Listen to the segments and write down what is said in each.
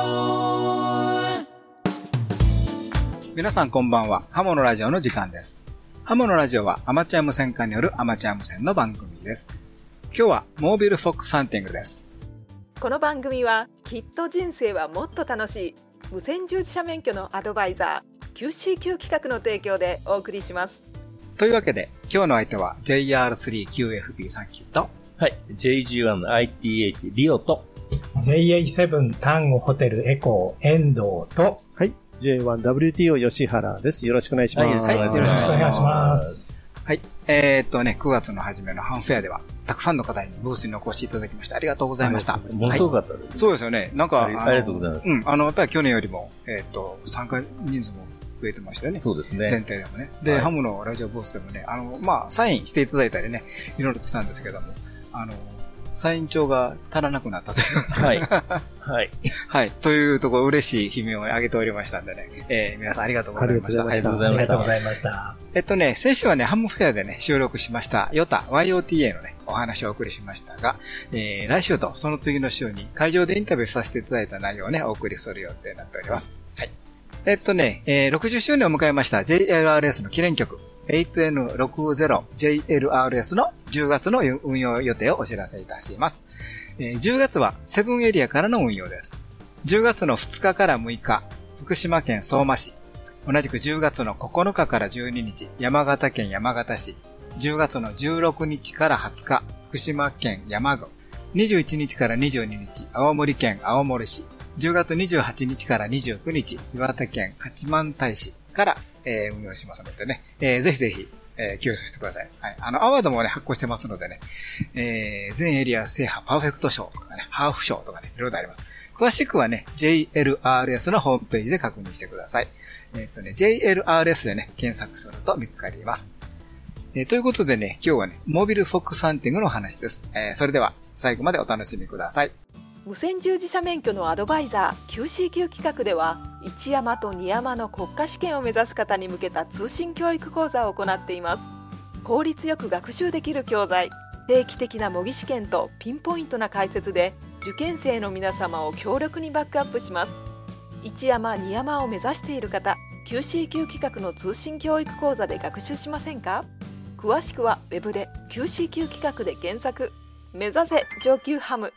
皆さんこんばんは。ハモのラジオの時間です。ハモのラジオはアマチュア無線化によるアマチュア無線の番組です。今日はモービルフォックスハンティングです。 この番組はきっと人生はもっと楽しい無線従事者免許のアドバイザー QCQ 企画の提供でお送りします。 というわけで今日の相手は JR3QFB39 と、 はい、JG1ITH リオと JA7 タンゴホテルエコー遠藤と、 はい、J1WTO 吉原です。よろしくお願いします。 はい、よろしくお願いします。 はい。9月の初めのハンフェアでは、たくさんの方にブースにお越しいただきまして、ありがとうございました。 ものすごかったです、ね。 そうですよね。なんか、 ありがとうございます。 やっぱり去年よりも、参加人数も増えてましたよね。 そうですね。 全体でもね。で、ハムのラジオブースでもね、サインしていただいたりね、いろいろとしたんですけども、サイン帳が足らなくなったという。 はい。はい。 はい。というところ、嬉しい悲鳴を上げておりましたんでね。皆さんありがとうございました。 ありがとうございました。 先週はね、ハムフェアでね、収録しました、ヨタ YOTA のね、お話をお送りしましたが、来週とその次の週に会場でインタビューさせていただいた内容をね、お送りする予定になっております。はい。60周年を迎えました JLRS の記念曲、8N60JLRS の10月の運用予定をお知らせいたします。10月はセブンエリアからの運用です。10月の2日から6日、福島県相馬市。同じく10月の9日から12日、山形県山形市。10月の16日から20日、福島県山郡。21日から22日、青森県青森市。10月28日から29日、岩手県八幡平市から運用しますのでね、ぜひぜひ、寄与してください。はい。アワードもね、発行してますのでね、全エリア制覇パーフェクト賞とかね、ハーフ賞とかね、いろいろあります。詳しくはね、JLRS のホームページで確認してください。JLRS でね、検索すると見つかります。ということでね、今日はね、モービルフォックスハンティングの話です。それでは、最後までお楽しみください。 無線従事者免許のアドバイザー QCQ 企画では1山と2山の国家試験を目指す方に向けた通信教育講座を行っています。効率よく学習できる教材、定期的な模擬試験とピンポイントな解説で受験生の皆様を強力にバックアップします。1山2山を目指している方、 QCQ 企画の通信教育講座で学習しませんか？詳しくはウェブで QCQ 企画で検索。目指せ上級ハム。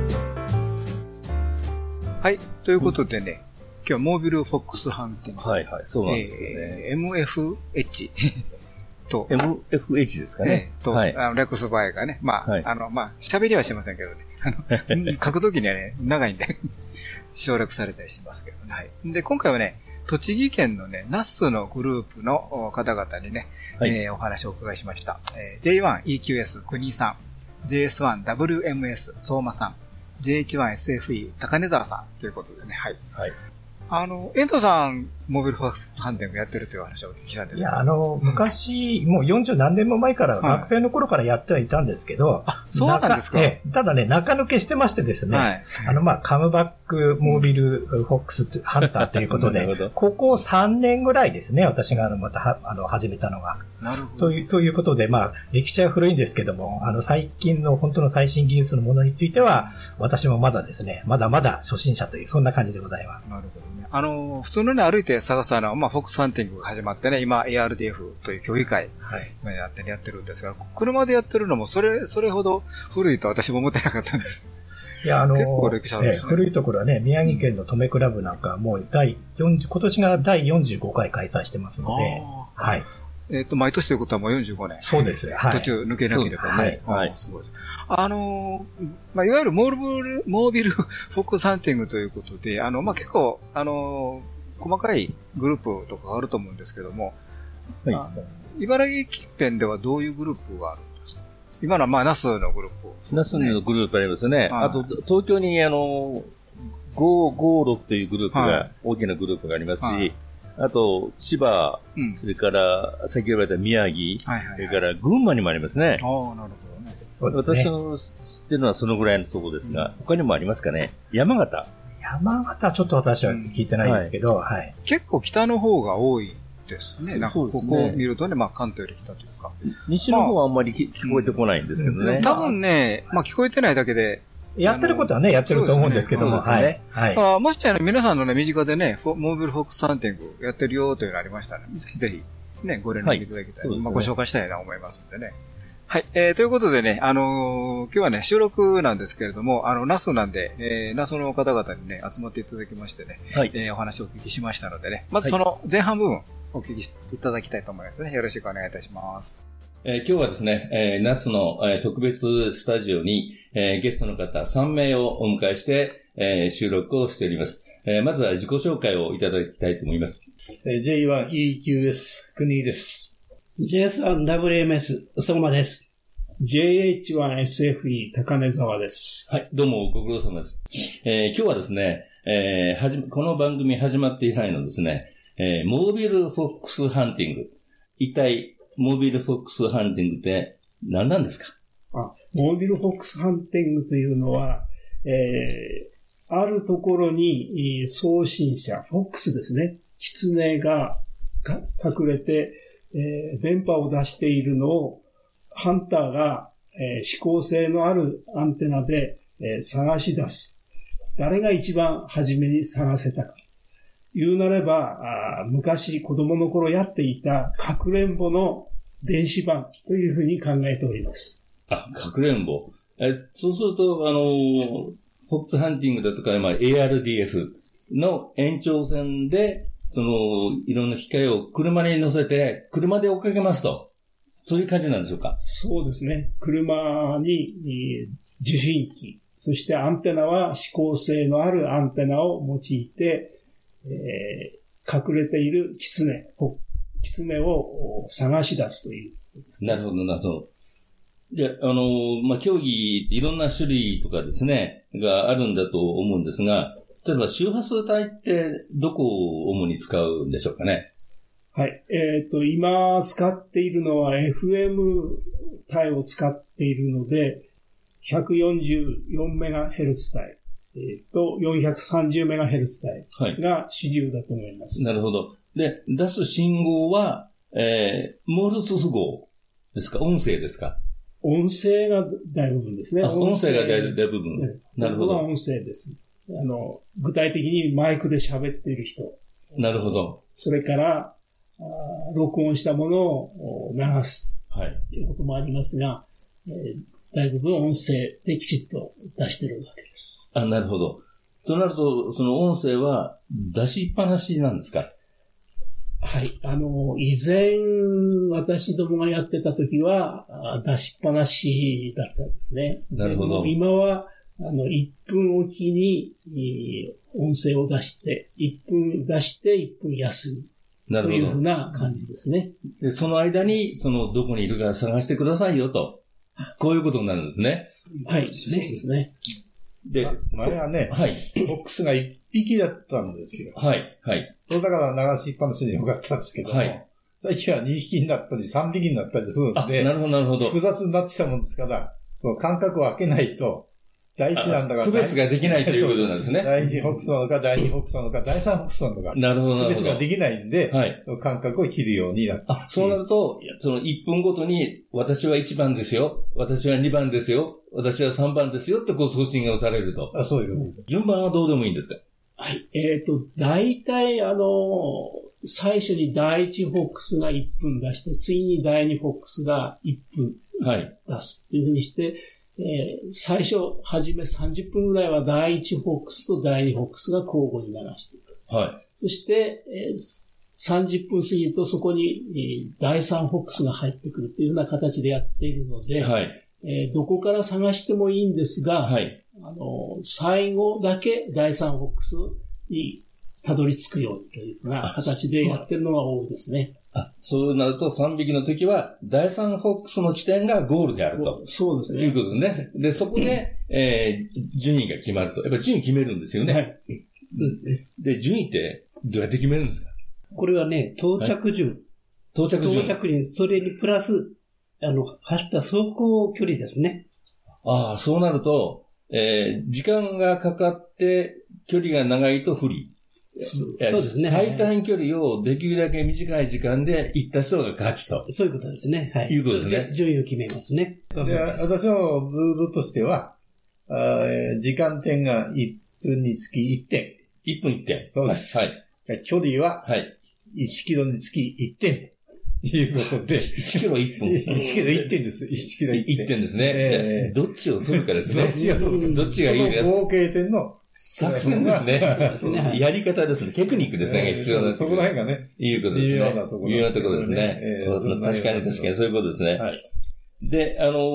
はい。ということでね、今日はモービルフォックスハンティング。 はいはい、そうなんですよね。 MFH と。 MFH ですかね。 はい。略す場合がね、喋りはしませんけどね。書くときにはね、長いんで、省略されたりしますけどね。はい。で、今回はね、栃木県のね、那須のグループの方々にね、お話をお伺いしました。J1EQS 国さん、JS1WMS 相馬さん、JH1SFE 高根沢さんということでね、はい。はい。遠藤さん、モービルフォックスハンティングやってるという話を聞いたんですけど。 いや、昔、もう40何年も前から、学生の頃からやってはいたんですけど。 あ、そうなんですか。 ただね、中抜けしてましてですね。はい。カムバックモービルフォックスハンターということで、ここ3年ぐらいですね、私がまた、始めたのが。 なるほど。 ということで、歴史は古いんですけども、最近の本当の最新技術のものについては、私もまだですね、まだまだ初心者という、そんな感じでございます。 なるほどね。普通のね、歩いて探すフォックスハンティングが始まってね、今 ARDF という競技会やってるんですが、車でやってるのもそれほど古いと私も思ってなかったんです。いや、結構歴史あるんですね。 古いところはね、宮城県の留クラブなんかもう今年が第45回開催してますので、はい。 毎年ということはもう45年。 そうです。はい。 途中抜けなければね。 はい。 すごい。いわゆるモービルフォックスハンティングということで、結構、細かいグループとかあると思うんですけども、はい、茨城近辺ではどういうグループがあるんですか？今のは那須のグループ、 那須のグループありますね。あと、東京に556というグループが、大きなグループがありますし、あと、千葉、それから、先ほど言われた宮城、それから群馬にもありますね。 ああ、なるほどね。 私の知ってるのはそのぐらいのところですが、他にもありますかね。山形はちょっと私は聞いてないんですけど、はい。 結構北の方が多いですね。なんかここを見るとね、関東より北というか。 西の方はあんまり聞こえてこないんですけどね。 多分ね、聞こえてないだけで、 やってることはね、やってると思うんですけども、はい。 はい。もし皆さんのね、身近でね、モービルフォックスハンティングやってるよというのありましたら、ぜひぜひ、ね、ご連絡いただきたい。まあ、ご紹介したいなと思いますんでね。はい。ということでね、今日はね、収録なんですけれども、ナスなんで、ナスの方々にね、集まっていただきましてね、はい。お話をお聞きしましたのでね、まずその前半部分、お聞きいただきたいと思いますね。よろしくお願いいたします。 今日はですね、ナスの、特別スタジオに、ゲストの方3名をお迎えして、収録をしております。まずは自己紹介をいただきたいと思います。 J1EQS 国です。 JS1WMS 相馬です。 JH1SFE 高根沢です。 はい、どうもご苦労様です。今日はですね、この番組始まって以来のですね、モービルフォックスハンティング。一体、モービルフォックスハンティングって何なんですか？ モービルフォックスハンティングというのは、あるところに送信者、フォックスですね、キツネが隠れて、電波を出しているのをハンターが、指向性のあるアンテナで、探し出す。誰が一番初めに探せたか。言うなれば、昔子供の頃やっていたかくれんぼの電子版というふうに考えております。 かくれんぼ。そうすると、フォックスハンティングだとか、ARDF の延長線で、いろんな機械を車に乗せて、車で追っかけますと。そういう感じなんでしょうか？ そうですね。車に受信機、そしてアンテナは指向性のあるアンテナを用いて、隠れているキツネを探し出すということですね。 なるほど、なるほど。で、競技っていろんな種類とかですね、があるんだと思うんですが、例えば周波数帯ってどこを主に使うんでしょうかね？ はい。今使っているのは FM 帯を使っているので、144MHz 帯、と 430MHz 帯が主流だと思います。 なるほど。で、出す信号は、モールス符号ですか？音声ですか？ 音声が大部分ですね。 音声が大部分。 なるほど。音声です。具体的にマイクで喋っている人。 なるほど。 それから、録音したものを流す。はい。ということもありますが、大部分音声できちっと出しているわけです。 なるほど。となると、その音声は出しっぱなしなんですか？ はい。以前、私どもがやってた時は、出しっぱなしだったんですね。 なるほど。 今は、1分おきに、音声を出して、1分出して1分休む。というふうな感じですね。 で、その間に、どこにいるか探してくださいよと。こういうことになるんですね。 はい。そうですね。 で、前はね、はい。フォックスが1匹だったんですよ。 はい。はい。 だから流しっぱなしでよかったんですけども、はい。最近は2匹になったり3匹になったりするので、 なるほど、なるほど。 複雑になってきたもんですから、その間隔を空けないと、第一なんだから。 区別ができないということなんですね。 第一フォックスなのか、第二フォックスなのか、第三フォックスなのか。 なるほど、なるほど。 区別ができないんで、はい。間隔を切るようになって。 そうなると、1分ごとに、私は1番ですよ、私は2番ですよ、私は3番ですよって送信をされると。 そういうことです。 順番はどうでもいいんですか？ はい。大体、最初に第1フォックスが1分出して、次に第2フォックスが1分出すっていうふうにして、最初、初め30分ぐらいは第1フォックスと第2フォックスが交互に流していく。はい。そして、30分過ぎるとそこに、第3フォックスが入ってくるというような形でやっているので、はい。どこから探してもいいんですが、はい。最後だけ第3フォックスにたどり着くようにというような形でやってるのが多いですね。 そうなると3匹の時は第3フォックスの地点がゴールであると。 そうですね。 いうことですね。で、そこで、順位が決まると。やっぱり順位決めるんですよね。はい。で、順位ってどうやって決めるんですか？ これはね、到着順。はい、到着順。それにプラス、走った走行距離ですね。 そうなると、時間がかかって距離が長いと不利。そうですね。最短距離をできるだけ短い時間で行った人が勝ちと。 そういうことですね。はい。 いうことですね。 順位を決めますね。 で、私のルールとしては、 時間点が1分につき1点。 1分1点。 そうです。 はい。 距離は、1キロにつき1点。ということで。 1キロ1分。 1キロ1点です。1キロ1点。 1点ですね。どっちを取るかですね。 どっちが取るか。 どっちがいいか。 合計点の作戦ですね。やり方ですね。テクニックですね。必要な。 そこら辺がね。 いうことですね。 重要なところですね。 重要なところですね。確かにそういうことですね。で、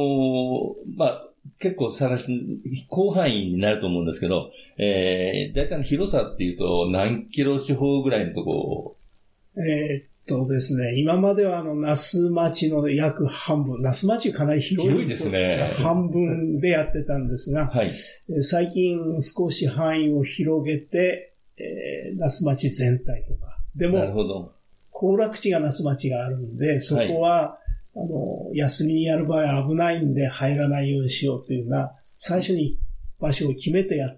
結構広範囲になると思うんですけど、だいたい広さっていうと何キロ四方ぐらいのとこですね、今までは那須町の約半分、那須町かなり広いですね。 半分でやってたんですが、最近少し範囲を広げて、那須町全体とか。でも、 なるほど。 行楽地が那須町があるんで、そこは、休みにやる場合は危ないんで入らないようにしようというような、最初に場所を決めてやって、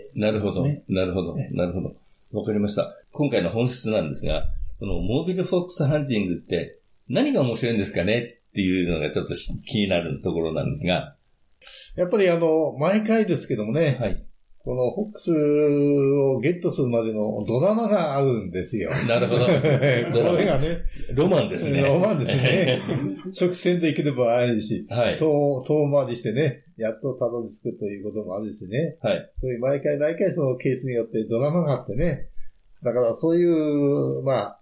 なるほど。なるほど。わかりました。今回の本質なんですが、そのモービルフォックスハンティングって何が面白いんですかねっていうのがちょっと気になるところなんですが。 やっぱり毎回ですけどもね、このフォックスをゲットするまでのドラマがあるんですよ。 なるほど。これがね、 ロマンですね。 ロマンですね。直線で行ける場合あるし、遠回りしてね、やっとたどり着くということもあるしね。そういう毎回そのケースによってドラマがあってね。だからそういう、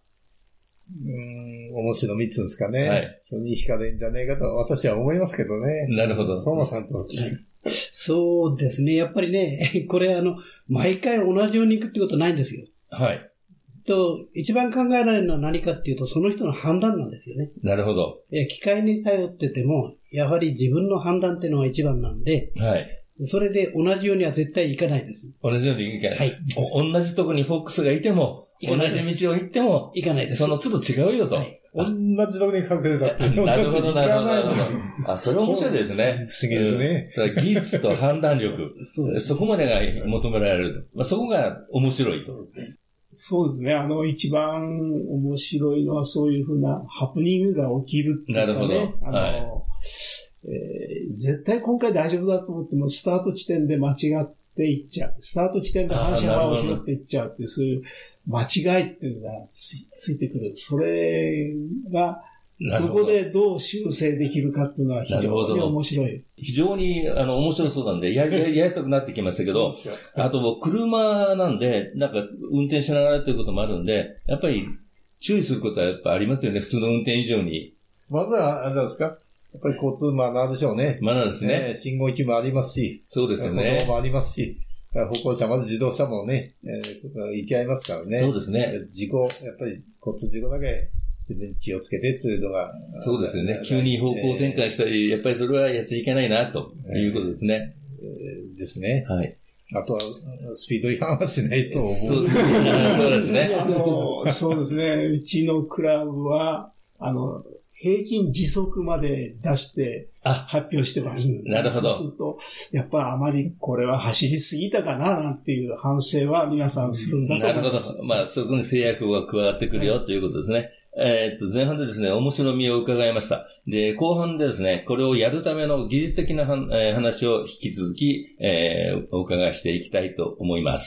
面白みっつうんですかね。それに惹かれんじゃねえかと私は思いますけどね。 なるほど。 相馬さんと。 そうですね。やっぱりね、これ毎回同じように行くってことないんですよ。一番考えられるのは何かっていうと、その人の判断なんですよね。 なるほど。 機械に頼ってても、やはり自分の判断っていうのが一番なんで、それで同じようには絶対行かないです。 同じように行かない。同じとこにフォックスがいても、同じ道を行っても、 行かないです。 その都度違うよと。 同じとこに隠れたって。 なるほど。それは面白いですね。 不思議ですね。 技術と判断力。そこまでが求められる。そこが面白いと。 そうですね。一番面白いのはそういうふうなハプニングが起きるっていうかね。 なるほど。 絶対今回大丈夫だと思っても、スタート地点で間違っていっちゃう。スタート地点で反射波を拾っていっちゃうっていう、そういう間違いっていうのがついてくる。それが、どこでどう修正できるかっていうのは非常に面白い。 非常に面白そうなんで、やりたくなってきましたけど、あと車なんで、運転しながらということもあるんで、やっぱり注意することはやっぱありますよね、普通の運転以上に。 まずは、あれですか、やっぱり交通マナーでしょうね。 マナーですね。 信号機もありますし、 そうですよね。 歩道もありますし、歩行者まで自動車もね、行き合いますからね。 そうですね。 やっぱり交通事故だけ自分に気をつけてっていうのが。 そうですよね。急に方向転換したり、やっぱりそれはやっちゃいけないな、ということですね。 ですね。あとは、スピード違反はしないと思う。 そうですね。 そうですね。うちのクラブは、平均時速まで出して発表してます。 なるほど。 そうすると、やっぱりあまりこれは走りすぎたかな、なんていう反省は皆さんするんだと思います。 なるほど。そこに制約が加わってくるよということですね。前半でですね、面白みを伺いました。で、後半でですね、これをやるための技術的な話を引き続き、お伺いしていきたいと思います。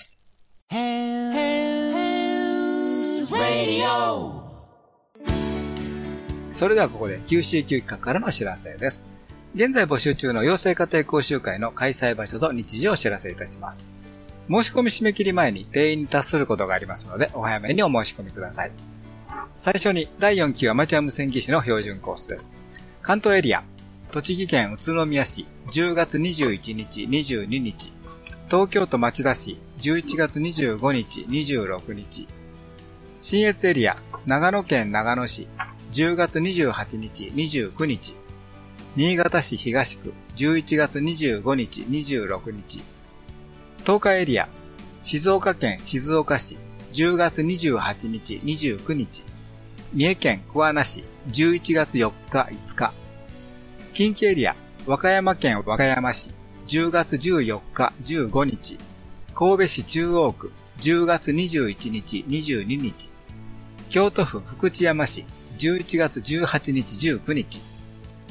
それではここで QCQ 企画からのお知らせです。現在募集中の養成家庭講習会の開催場所と日時をお知らせいたします。申し込み締め切り前に定員に達することがありますので、お早めにお申し込みください。最初に第4期アマチュア無線技師の標準コースです。関東エリア、栃木県宇都宮市10月21日22日、東京都町田市11月25日26日、信越エリア、長野県長野市10月28日29日、新潟市東区11月25日26日、東海エリア、静岡県静岡市10月28日29日、三重県桑名市11月4日5日、近畿エリア、和歌山県和歌山市10月14日15日、神戸市中央区10月21日22日、京都府福知山市11月18日19日、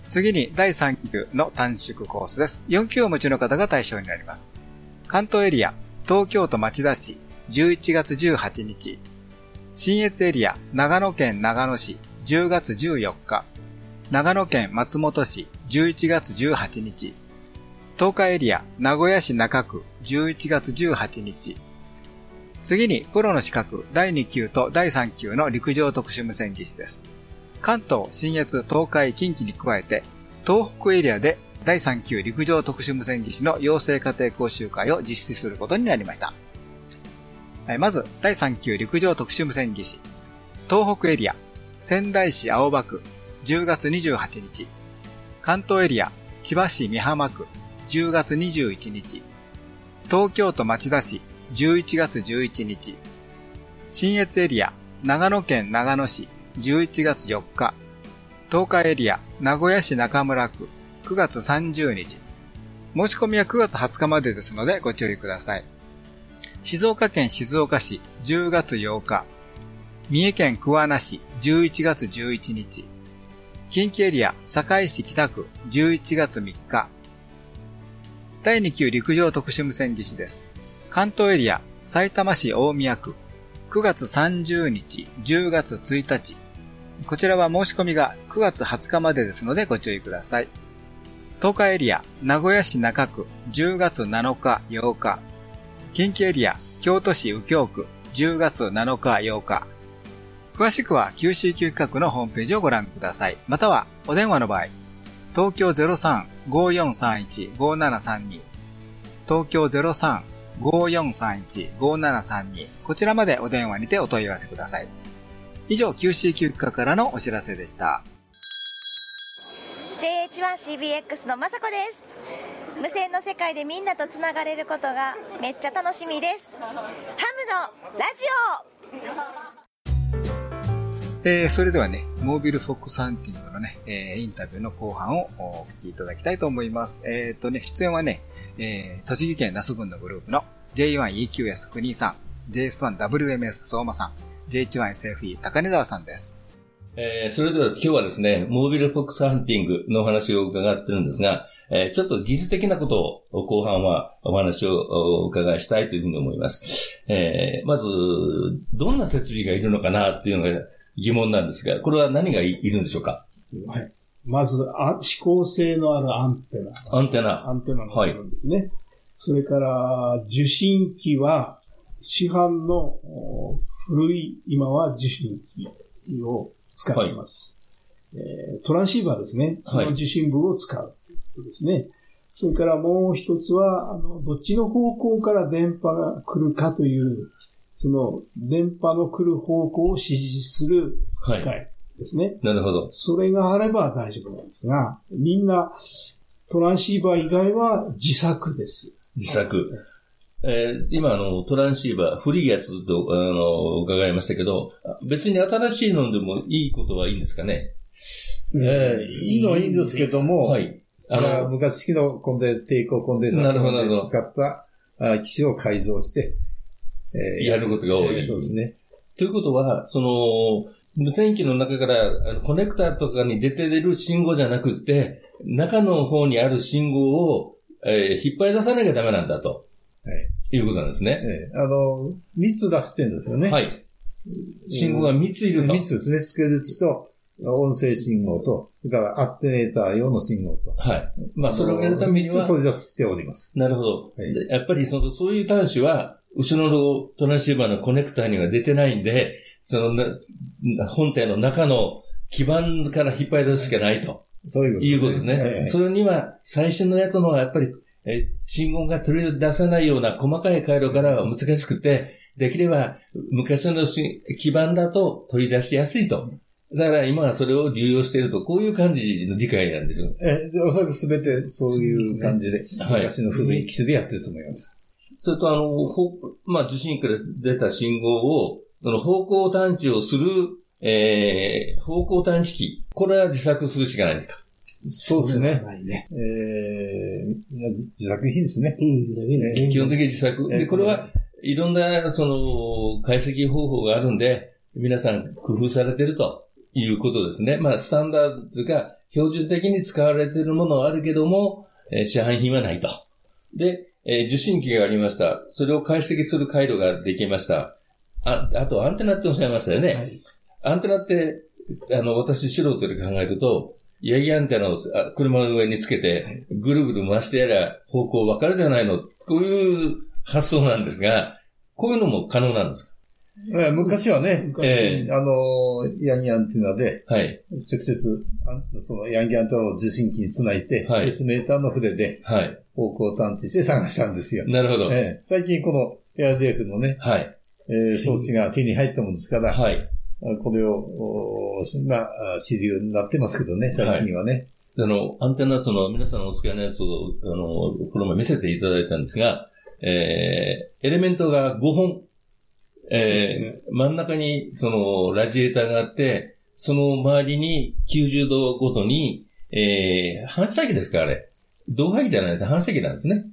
次に第3級の短縮コースです。4級をお持ちの方が対象になります。関東エリア、東京都町田市、11月18日。信越エリア、長野県長野市、10月14日。長野県松本市、11月18日。東海エリア、名古屋市中区、11月18日。次に、プロの資格、第2級と第3級の陸上特殊無線技師です。関東、信越、東海、近畿に加えて、東北エリアで第3級陸上特殊無線技師の養成家庭講習会を実施することになりました。まず、第3級陸上特殊無線技師。東北エリア、仙台市青葉区、10月28日。関東エリア、千葉市美浜区、10月21日。東京都町田市、11月11日。信越エリア、長野県長野市、11月4日。東海エリア、名古屋市中村区、9月30日。申し込みは9月20日までですのでご注意ください。静岡県静岡市、10月8日。三重県桑名市、11月11日。近畿エリア、堺市北区、11月3日。第2級陸上特殊無線技師です。関東エリア、埼玉市大宮区、9月30日、10月1日。こちらは申し込みが9月20日までですのでご注意ください。東海エリア、名古屋市中区、10月7日、8日。近畿エリア、京都市右京区、10月7日、8日。詳しくは QCQ 企画のホームページをご覧ください。または、お電話の場合、東京 03-5431-5732、東京 03-5431-5732、こちらまでお電話にてお問い合わせください。以上、QCQ 企画からのお知らせでした。 JH1CBX のまさこです。無線の世界でみんなとつながれることがめっちゃ楽しみです。ハムのラジオ。それではね、モービルフォックスハンティングのね、インタビューの後半をお聞きいただきたいと思います。出演はね、栃木県那須郡のグループの J1EQS 国井さん、JS1WMS 相馬さん、J1SFE 高根沢さんです。 それでは今日はですね、モービルフォックスハンティングのお話を伺ってるんですが、ちょっと技術的なことを後半はお話をお伺いしたいというふうに思います。まず、どんな設備がいるのかなっていうのが疑問なんですが、これは何がいるんでしょうか？ はい。まず、指向性のあるアンテナ。アンテナの部分ですね。はい、それから、受信機は、市販の古い、今は受信機を使っています。はい、トランシーバーですね。その受信部を使うということですね。はい、それからもう一つは、どっちの方向から電波が来るかという、その電波の来る方向を指示する機械ですね。はい、なるほど。それがあれば大丈夫なんですが、みんなトランシーバー以外は自作です。 自作。今トランシーバー、古いやつと伺いましたけど、別に新しいのでもいいことはいいんですかね？ いいのはいいんですけども、はい。昔式の抵抗コンデンサーを使った機種を改造して、 やることが多い。 そうですね。 ということは、無線機の中からコネクタとかに出てる信号じゃなくって、中の方にある信号を、引っ張り出さなきゃダメなんだと。はい。いうことなんですね。 3つ出してるんですよね。はい。 信号が3ついると。 3つですね。スケルチと、音声信号と、それからアテネーター用の信号と。 はい。まあ、それをやるためには。 3つ取り出しております。 なるほど。はい、やっぱりそういう端子は、後ろのトランシーバーのコネクタには出てないんで、本体の中の基板から引っ張り出すしかないと。そういうことですね。はいはい、それには、最初のやつのはやっぱり、信号が取り出さないような細かい回路からは難しくて、できれば昔の基板だと取り出しやすいと。だから今はそれを利用していると、こういう感じの理解なんですよ。 おそらくすべてそういう感じで、昔の古い機種でやってると思います。 それと受信機から出た信号を、方向探知をする、方向探知機。これは自作するしかないですか？ そうですね。自作品ですね。 基本的に自作。で、これはいろんな、解析方法があるんで、皆さん工夫されてるということですね。まあ、スタンダードが標準的に使われているものはあるけども、市販品はないと。で、受信機がありました。それを解析する回路ができました。あとアンテナっておっしゃいましたよね。はい、アンテナって、私素人で考えると、ヤギアンテナを車の上につけて、ぐるぐる回してやら方向わかるじゃないの。こういう発想なんですが、こういうのも可能なんですか？ 昔はね、ヤギアンテナで、はい、直接、そのヤギアンテナを受信機につないで、はい、S メーターの筆で、はい、方向探知して探したんですよ。 なるほど。 最近この ARDF のね、はい、装置が手に入ったもんですから、はい、これを、主流になってますけどね、最近はね。 はい、アンテナ皆さんお使いのやつを、この前見せていただいたんですが、エレメントが5本、真ん中にラジエーターがあって、その周りに90度ごとに、反射機ですかあれ。導排気じゃないです。反射機なんですね。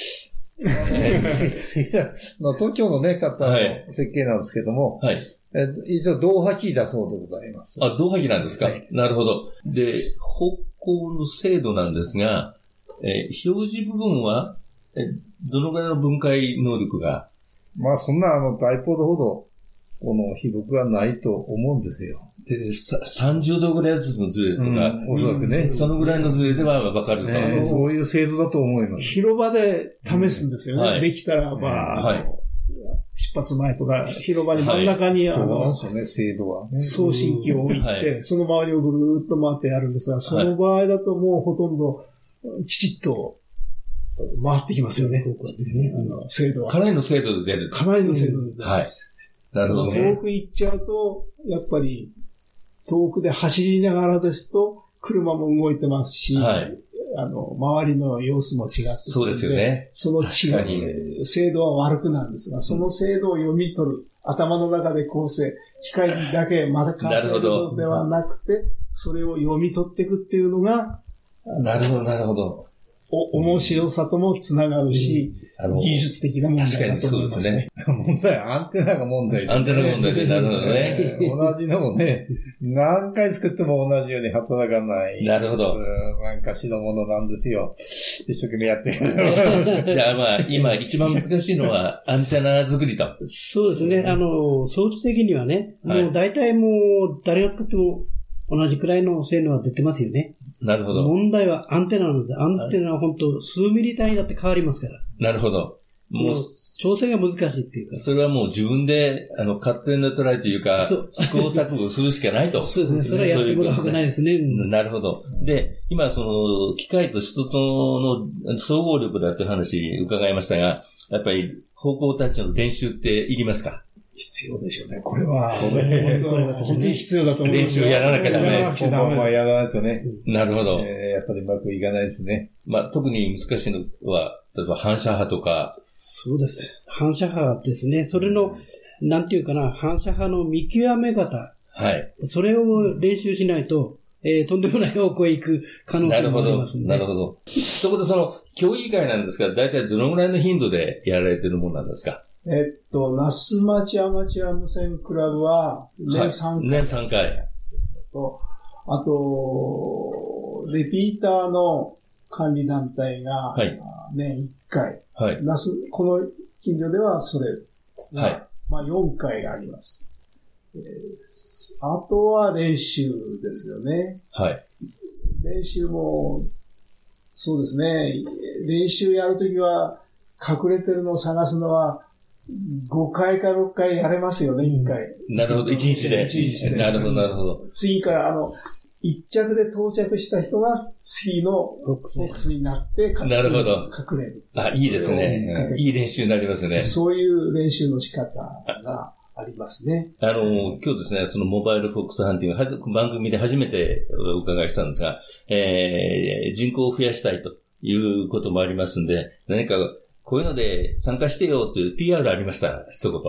東京のね、方の設計なんですけども、はい、一応導排気だそうでございます。 導排気なんですか、はい、なるほど。で、方向の精度なんですが、表示部分は、どのぐらいの分解能力が？ そんなダイポードほど、広くはないと思うんですよ。 で、30度ぐらいずつのズレとか、 おそらくね。 そのぐらいのズレではわかると、 そういう精度だと思います。 広場で試すんですよね。はい、できたら、出発前とか、広場に真ん中に、 そうなんですよね、精度は。 送信機を置いて、その周りをぐるーっと回ってやるんですが、その場合だともうほとんど、きちっと、回ってきますよね。精度は。 かなりの精度で出る。 かなりの精度で出る。はい。 なるほどね。 遠く行っちゃうと、やっぱり、遠くで走りながらですと、車も動いてますし、はい、周りの様子も違ってくるので、 そうですよね。 その違い、精度は悪くなるんですが、その精度を読み取る、頭の中で構成、機械だけまだ完成するのではなくて、それを読み取っていくっていうのが、 なるほど、なるほど。 面白さともつながるし、技術的な問題だと思いますね。 確かにそうですね。 問題、アンテナが問題、 アンテナが問題で、なるほどね。 同じのもね、何回作っても同じように働かない。 なるほど。 なんかしのものなんですよ。一生懸命やってる。じゃあ今一番難しいのはアンテナ作りと。 そうですね。装置的にはね、もう大体もう誰が作っても同じくらいの性能は出てますよね。 なるほど。 問題はアンテナなので、アンテナは本当数ミリ単位だって変わりますから。 なるほど。 もう調整が難しいっていうか。 それはもう自分で、勝手にトライというか、試行錯誤するしかないと。 そうですね。それはやってもらうしかないですね。 なるほど。で、今機械と人との総合力だという話伺いましたが、やっぱり方向タッチの練習っていりますか？ 必要でしょうね。これは本当に必要だと思います。 練習やらなきゃダメ。 やらないとね。 なるほど。 やっぱりうまくいかないですね。 特に難しいのは、例えば反射波とか。 そうです。反射波ですね。それの、なんていうかな、反射波の見極め方。はい。それを練習しないと、とんでもない方向へ行く可能性もありますね。 なるほど。そこで競技会なんですが、だいたいどのぐらいの頻度でやられてるものなんですか？ 那須町アマチュア無線クラブは年3回。 年3回。 あと、レピーターの管理団体が年1回。はい。この近所ではそれが、4回があります。あとは練習ですよね。はい。練習も、そうですね。練習やるときは、隠れてるのを探すのは、5回か6回やれますよね、1回。 なるほど、1日で。1日で。なるほど、なるほど。 次から1着で到着した人が次のボックスになってなるほど。 隠れる。 いいですね。いい練習になりますね。 そういう練習の仕方がありますね。 今日ですね、そのモバイルフォックスハンティング、番組で初めてお伺いしたんですが、人口を増やしたいということもありますんで、何かこういうので参加してよという PR ありました。一言。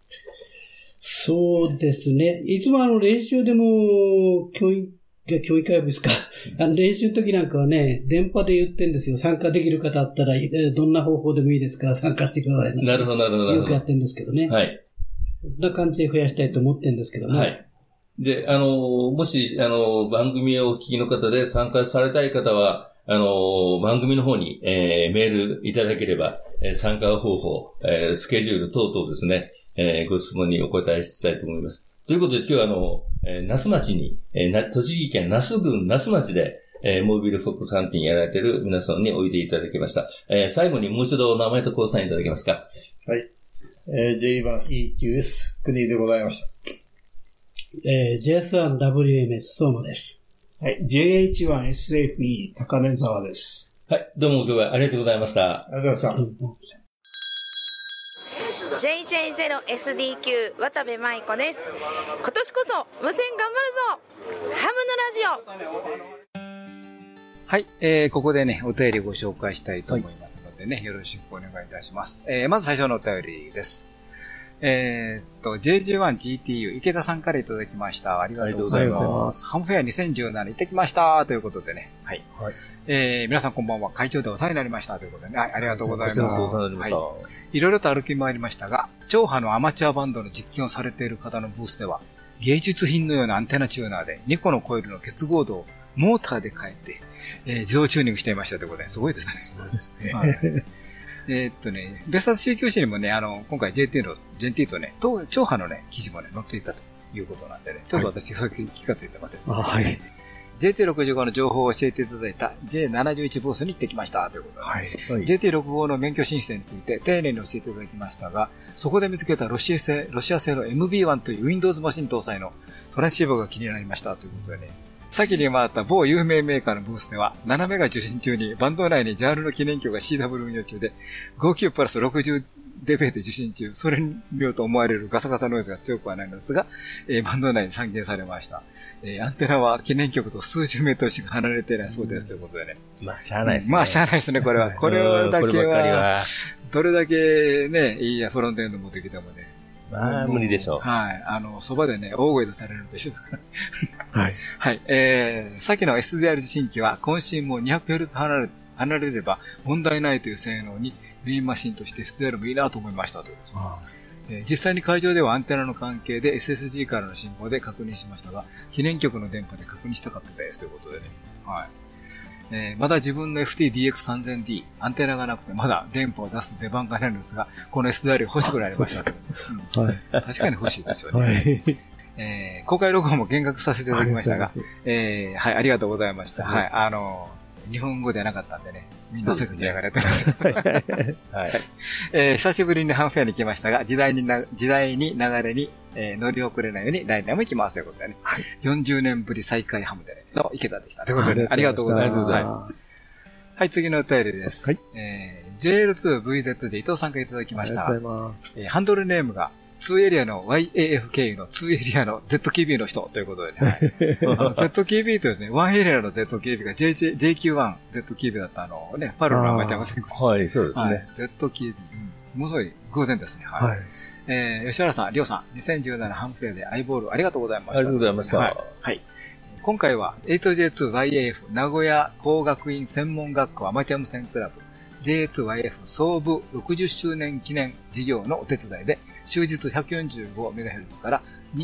そうですね。いつも練習でも、教育会部ですか。練習の時なんかはね、電波で言ってんですよ。参加できる方あったら、どんな方法でもいいですから参加してください。 なるほど、なるほど。 よくやってるんですけどね。はい。そんな感じで増やしたいと思ってるんですけどね。はい。 で、もし、番組をお聞きの方で参加されたい方は、番組の方に、メールいただければ、参加方法、スケジュール等々ですね、ご質問にお答えしたいと思います。ということで今日は那須町に、栃木県那須郡那須町で、モービルフォックスハンティングやられている皆さんにおいでいただきました。最後にもう一度名前とコールサインいただけますか。 はい。J1EQS 国でございました。 JS1WMS 相馬です。 はい。JH1SFE 高根沢です。 はい。どうも今日はありがとうございました。 ありがとうございました。 JJ0SDQ 渡部舞子です。今年こそ無線頑張るぞ、ハムのラジオ。 はい、ここでね、お便りご紹介したいと思いますのでね、よろしくお願いいたします。まず最初のお便りです。JG1GTU 池田さんからいただきました。ありがとうございます。ハムフェア2017行ってきましたということでね。はい。はい、皆さんこんばんは。会長でお世話になりましたということでね。はい、ありがとうございます。はい。いろいろと歩き回りましたが、超波のアマチュアバンドの実験をされている方のブースでは、芸術品のようなアンテナチューナーで2個のコイルの結合度をモーターで変えて、自動チューニングしていましたということで、すごいですね。そうですね。はいベスタス CQC にもね、今回 JT とね、超波のね、記事もね、載っていたということなんでね、ちょっと私、そういう気がついてませんでした。はい。JT65 の情報を教えていただいた J71 ブースに行ってきましたということで、はい。JT65 の免許申請について丁寧に教えていただきましたが、そこで見つけたロシア製の MB1 という Windows マシン搭載のトランシーバーが気になりましたということでね、先に回った某有名メーカーのブースでは、7メガ受信中にバンド内に JAL の記念曲が CW 運用中で、59プラス60デベで受信中、それによると思われるガサガサノイズが強くはないのですが、バンド内に散見されました。アンテナは記念曲と数十メートルしか離れていないそうですということでね。 まあ、しゃあないですね。 まあ、しゃあないですね、これは。これだけは、どれだけね、いいや、フロントエンド持ってきてもね。 まあ、無理でしょう。 はい。そばでね、大声出されるのと一緒ですから。はい。はい。さっきの SDR 受信機は、渾身も 200Hz 離れれば問題ないという性能に、メインマシンとして SDR もいいなと思いましたということです。実際に会場ではアンテナの関係で SSG からの信号で確認しましたが、記念曲の電波で確認したかったですということでね。はい。まだ自分の FT-DX3000D、アンテナがなくてまだ電波を出す出番がないのですが、この SDR 欲しくなりました。はい、確かに欲しいですよね。はい、公開録音も見学させていただきましたが、はい、ありがとうございました。はい、日本語ではなかったんでね、みんなすぐにやられてました。はい。久しぶりにハンフェアに来ましたが、時代に流れに、乗り遅れないように来年も行きますということでね。はい、40年ぶり再開ハムでの池田でした。ということで、ありがとうございます。はい、次のお便りです。はい。JL2VZJ 伊藤さんからいただきました。ありがとうございます。ハンドルネームが、2エリアの YAF 経由の2エリアの ZKB の人ということでね。はい、ZKB というね、1エリアの ZKB が JQ1ZKB だったね、パルのアマチュア無線。 はい、そうですね。はい、 ZKB。ものすごい偶然ですね。はい。吉原さん、りょうさん、2017ハムフェアでアイボールありがとうございました。 ありがとうございました。 はい。今回は 8J2YAF 名古屋工学院専門学校アマチュア無線クラブ JA2YF 創部60周年記念事業のお手伝いで終日 145MHz から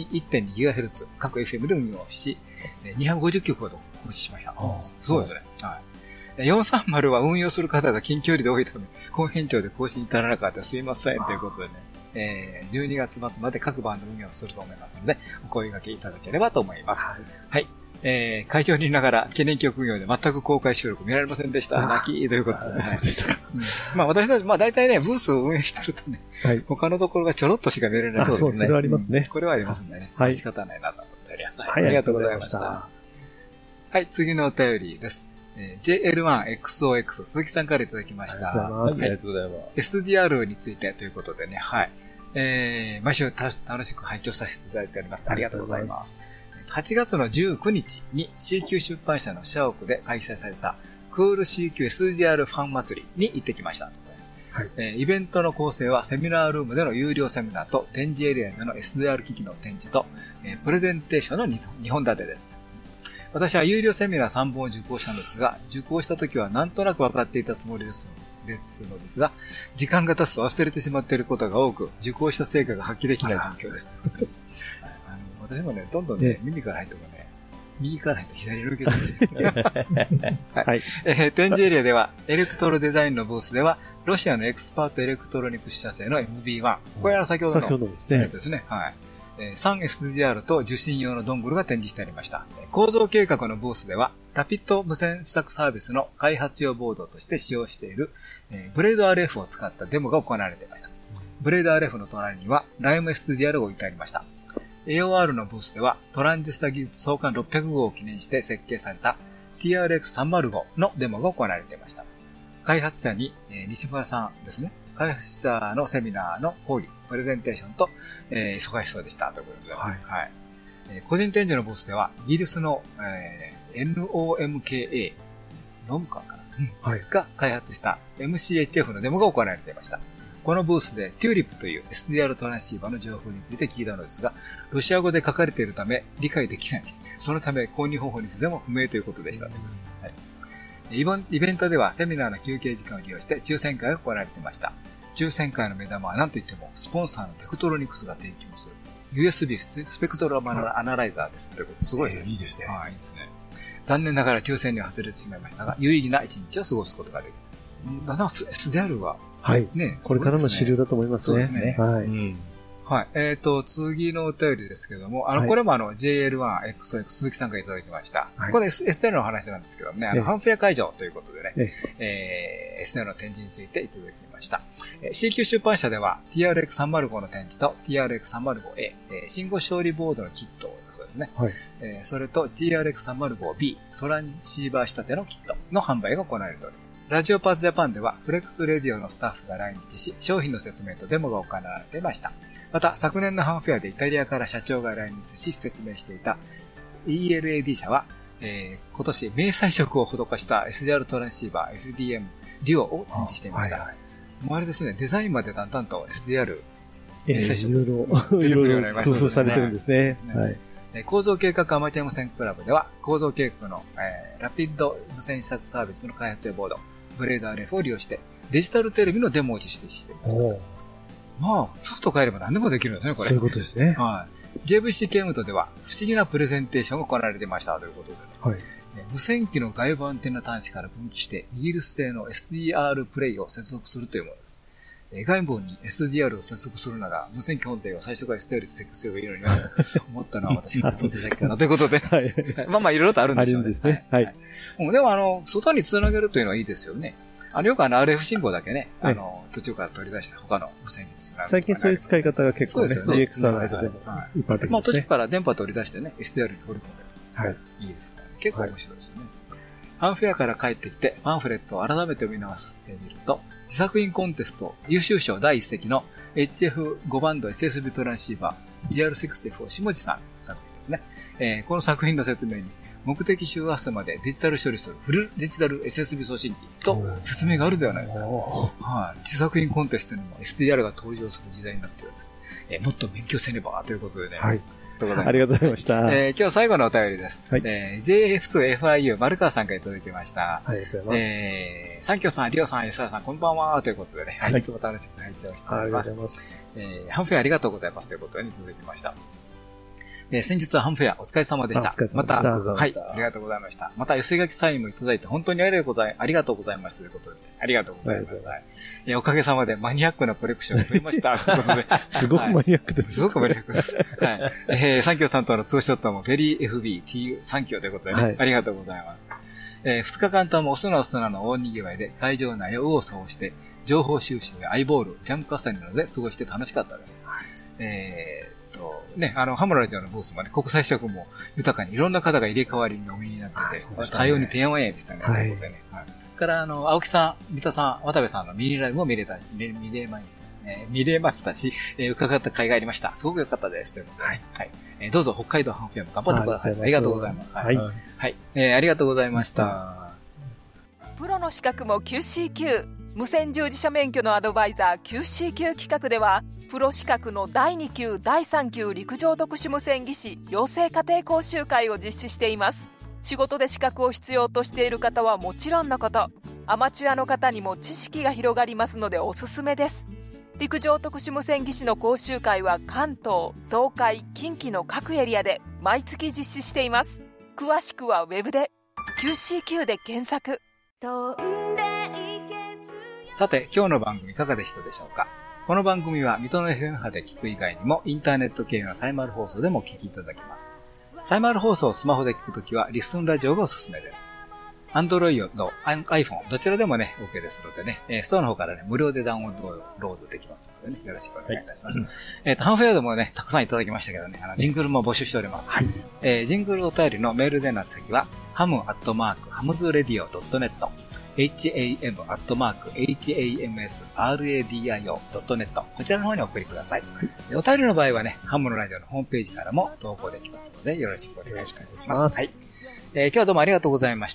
1.2GHz 各 FM で運用し、250曲ほど放置しました。そうですね。はい。430は運用する方が近距離で多いため、本編長で更新に至らなかったすいませんということでね、12月末まで各バンド運用すると思いますので、お声掛けいただければと思います。はい。会場にいながら記念曲運用で全く公開収録見られませんでした。泣きということで、ね。そうでしたか。まあ私たち、まあ大体ね、ブースを運営してるとね、はい、他のところがちょろっとしか見れないので、ね。 そうですね。それはありますね。 これはありますんでね。はい。仕方ないなと思っております。 はい。ありがとうございました。 はい、次のお便りです。JL1XOX 鈴木さんからいただきました。 ありがとうございます。 SDR についてということでね、はい。毎週楽しく拝聴させていただいております。ありがとうございます。8月の19日に CQ 出版社の社屋で開催されたクール CQ SDR ファン祭りに行ってきました。はい、イベントの構成はセミナールームでの有料セミナーと展示エリアでの SDR 機器の展示と、プレゼンテーションの2本立てです。私は有料セミナー3本を受講したのですが、受講した時はなんとなく分かっていたつもりですのですが、時間が経つと忘れてしまっていることが多く、受講した成果が発揮できない状況です。 私もね、どんどんね、耳から入ってもね、右から入って左に抜ける。はい。展示エリアでは、エレクトロデザインのブースでは、ロシアのエクスパートエレクトロニクス社製の MB1。これは先ほどのやつですね。はい。3SDR と受信用のドングルが展示してありました。構造計画のブースでは、ラピッド無線試作サービスの開発用ボードとして使用している、ブレード RF を使ったデモが行われていました。ブレード RF の隣には、ライム SDR が置いてありました。AOR のブースでは、トランジスタ技術創刊600号を記念して設計された TRX305 のデモが行われていました。開発者に、西村さんですね。開発者のセミナーの講義、プレゼンテーションと、忙しそうでしたということですよ。はい。はい。個人展示のブースでは、イギリスの、NOMKA、ノムカかな、はい、が開発した MCHF のデモが行われていました。このブースで TULIP という SDR トランシーバーの情報について聞いたのですが、ロシア語で書かれているため理解できない。そのため購入方法についても不明ということでした。はい、イベントではセミナーの休憩時間を利用して抽選会が行われていました。抽選会の目玉は何といってもスポンサーのテクトロニクスが提供する USB スペクトルアナライザーですということ。すごいですね。いいですね。はい、いいですね。残念ながら抽選には外れてしまいましたが、有意義な一日を過ごすことができる。だんだん SDR は、 はい。ね、これからの主流だと思いますね。そうですね。はい。うん、 はい。次のお便りですけども、これもJL1XOX 鈴木さんからいただきました。はい、これ SDR の話なんですけどもね、ハンフェア会場ということでね、SDR の展示についていただきました。CQ 出版社では TRX305 の展示と TRX305A、信号勝利ボードのキットですね。はい。それと TRX305B、トランシーバー仕立てのキットの販売が行われております。ラジオパーツジャパンではフレックスレディオのスタッフが来日し、商品の説明とデモが行われていました。また、昨年のハンフェアでイタリアから社長が来日し、説明していた ELAD 社は、今年、明細色を施した SDR トランシーバー FDM デュオを展示していました。はいはい、もうあれですね、デザインまでだんだんと SDR、 明細色、いろいろ工夫されてるんですね。はい。 構造計画アマチュア無線クラブでは、構造計画の、ラピッド無線試作サービスの開発用ボード、ブレード RF を利用して、デジタルテレビのデモを実施していました。まあ、ソフト変えれば何でもできるんですね、これ。 そういうことですね。 はい。JVC ケムトでは、不思議なプレゼンテーションが行われていましたということで、ね。はい。無線機の外部アンテナ端子から分岐して、イギリス製の SDR プレイを接続するというものです。外部に SDR を接続するなら、無線機本体を最初から SDR で接続すればいいのになと思ったのは私が思ってたかなということで。はい。まあまあ、いろいろとあるんですよね。あるんですね。はい。でも、外につなげるというのはいいですよね。よくRF 信号だけね、途中から取り出して他の無線につなげる。 最近そういう使い方が結構ね、DX さんの間でも一般的ですね。 まあ、途中から電波取り出してね、SDR に掘り込んでる。はい。いいですからね。結構面白いですよね。ハンフェアから帰ってきて、パンフレットを改めて読み直してみると、自作品コンテスト優秀賞第一席の HF5 バンド SSB トランシーバー GR6F を下地さんの作品ですね。この作品の説明に、目的周波数までデジタル処理するフルデジタル SSB 送信機と説明があるではないですか。はい。自作品コンテストにも SDR が登場する時代になっているんです。もっと勉強せねばということでね。はい。 ありがとうございました。 今日最後のお便りです。はい。JF2FIU 丸川さんからいただきました。 ありがとうございます。 サンキョさん、リオさん、吉田さん、こんばんはということでね。はい。いつも楽しく拝聴しております。 ありがとうございます。 ハンフェアありがとうございますということでいただきました。先日はハンフェアお疲れ様でした。 お疲れ様でした。 また、はい、ありがとうございました。また、寄せ書きサインもいただいて、本当にありがとうございましたということで、ありがとうございます。おかげさまでマニアックなコレクションが増えました。ということで。 すごくマニアックです。 すごくマニアックです。はい。サンキョさんとのツーショットもベリー FB、TU、サンキョということでね、ありがとうございます。2日間ともおすなおすなの大賑わいで会場内を右往左往して、情報収集やアイボール、ジャンクアサリなどで過ごして楽しかったです。ね、ハムラジオのブースもね、国際色も豊かにいろんな方が入れ替わりにお見えになってて、対応にてんわんやでしたね。はい。から、青木さん、三田さん、渡部さんのミニライブも見れましたし、伺った甲斐がありました。すごく良かったです。ということで、はい。どうぞ北海道ハンフェアも頑張ってください。ありがとうございます。はい。はい。ありがとうございました。 プロの資格も QCQ。無線従事者免許のアドバイザー QCQ 企画では、プロ資格の第2級第3級陸上特殊無線技師養成家庭講習会を実施しています。仕事で資格を必要としている方はもちろんのこと、アマチュアの方にも知識が広がりますのでおすすめです。 陸上特殊無線技師の講習会は関東、東海、近畿の各エリアで毎月実施しています。詳しくはウェブで QCQ で検索。 さて、今日の番組いかがでしたでしょうか。この番組は水戸の FM 波で聞く以外にもインターネット経由のサイマル放送でもお聞きいただけます。サイマル放送をスマホで聞くときはリスンラジオがおすすめです。Android の iPhone どちらでもね OK ですのでね、ストアの方からね無料でダウンロードできますのでね、よろしくお願いいたします。ハムフェアでもねたくさんいただきましたけどね、ジングルも募集しております。はい、ジングルお便りのメールでの先はham@hamsradio.net ham@hamsradio.net こちらの方にお送りください。お便りの場合はね、ハムのラジオのホームページからも投稿できますので、よろしくお願いします。はい。今日はどうもありがとうございました。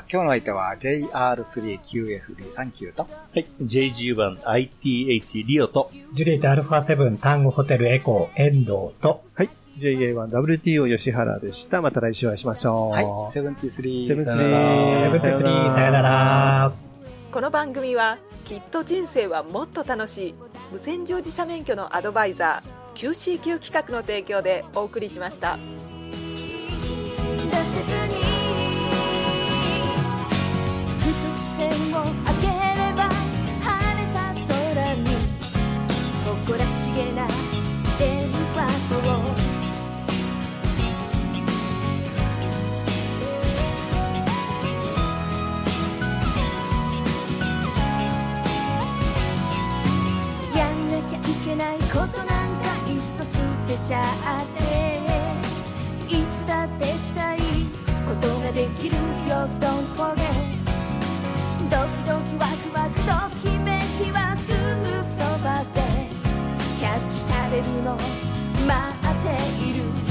今日の相手は JR3QFD39 と、 はい、JG1ITH リオと、 ジュリエット α7 タンゴホテルエコー遠藤と、 はい、JA1WTO 吉原でした。また来週お会いしましょう。 はい、73 さよなら。 この番組はきっと人生はもっと楽しい無線乗自社免許のアドバイザー QCQ 企画の提供でお送りしました。 誇らしげな電話をやんなきゃいけないことなんかいっそ捨てちゃっていつだってしたいことができるよ Don't forget ドキドキワクワクときめきはすぐそばでキャッチされるの待っている